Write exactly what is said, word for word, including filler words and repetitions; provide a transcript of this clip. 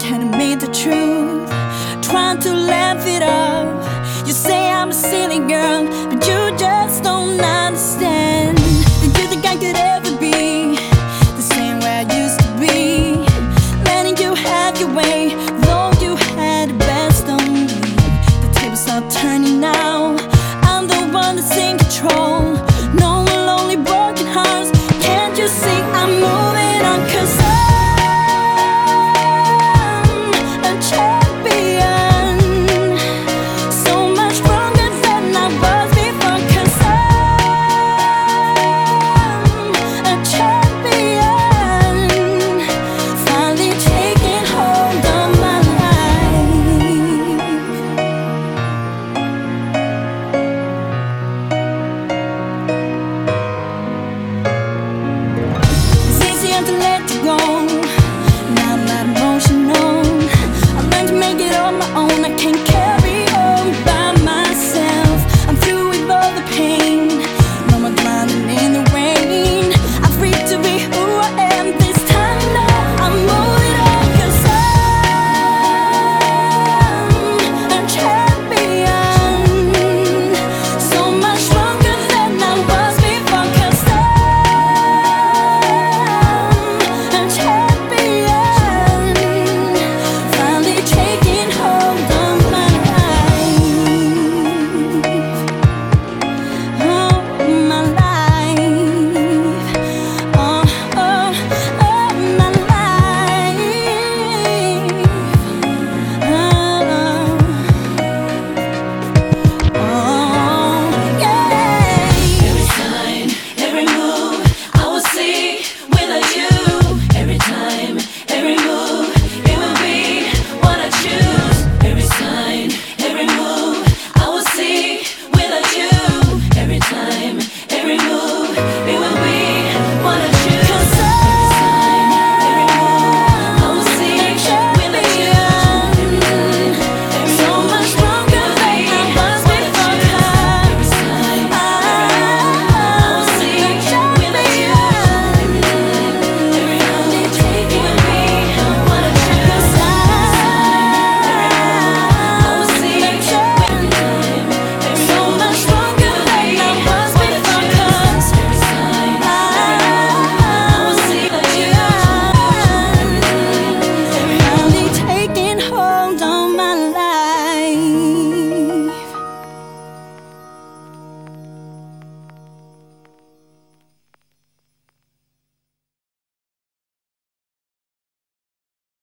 telling me the truth, trying to laugh it off. You say I'm a silly girl, but you just don't understand. Did you think I could ever be the same way I used to be, letting you have your way?